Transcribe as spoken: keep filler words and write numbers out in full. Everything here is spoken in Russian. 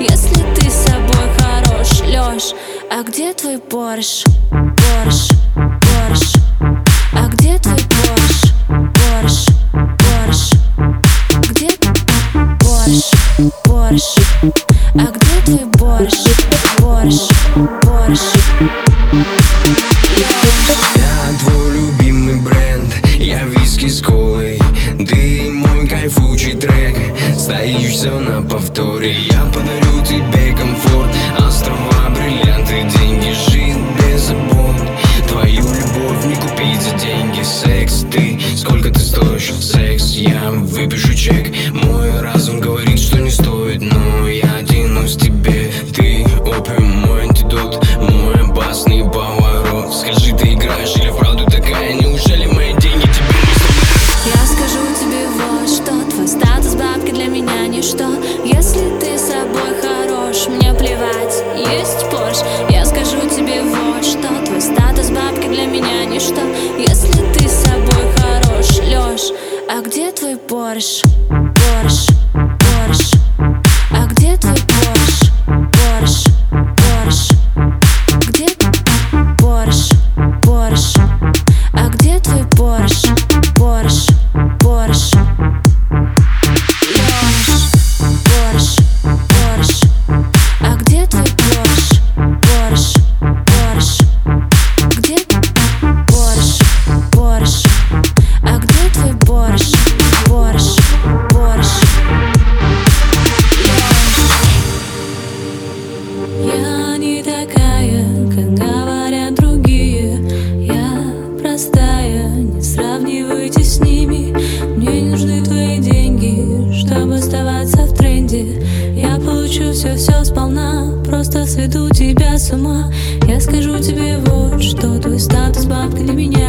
если ты с собой хорош. Лёш, а где твой Порш? Порш, Порш. А где твой Порш? Порш, Порш. Где Порш? Порш. А где твой борщ? Борщ, борщ. Я твой любимый бренд, я виски с колой. Ты мой кайфучий трек, стоишь все на повторе. Я подарю тебе комфорт, острова, бриллианты, деньги, жизнь без забот. Твою любовь не купить за деньги. Секс, ты, сколько ты стоишь? Секс, я выпишу чек. Мой разум говорит, что не стоит, но я оденусь тебе. Ты опиум, мой антидот, мой опасный поворот. Скажи, ты играешь или вправду такая? Неужели мои деньги тебе не стоят? Я скажу тебе вот что: твой статус бабки для меня ничто. Если ты с собой хорош, мне плевать, есть Порш. Я скажу тебе вот что: твой статус бабки для меня ничто. Если ты с собой хорош, Лёш, а где твой Порш? Порш, Порш. А где твой Порш? Порш, Порш. Где Порш? Порш. А где твой Порш? Порш, Порш. Лёш, Порш, Порш. А где твой Порш? Порш, Порш. Где Порш? Порш. А где твой борщ? Борщ, борщ. Я не такая, как говорят другие. Я простая, не сравнивайте с ними. Мне не нужны твои деньги, чтобы оставаться в тренде. Я получу все-все сполна, просто сведу тебя с ума. Я скажу тебе вот что: твой статус бабка для меня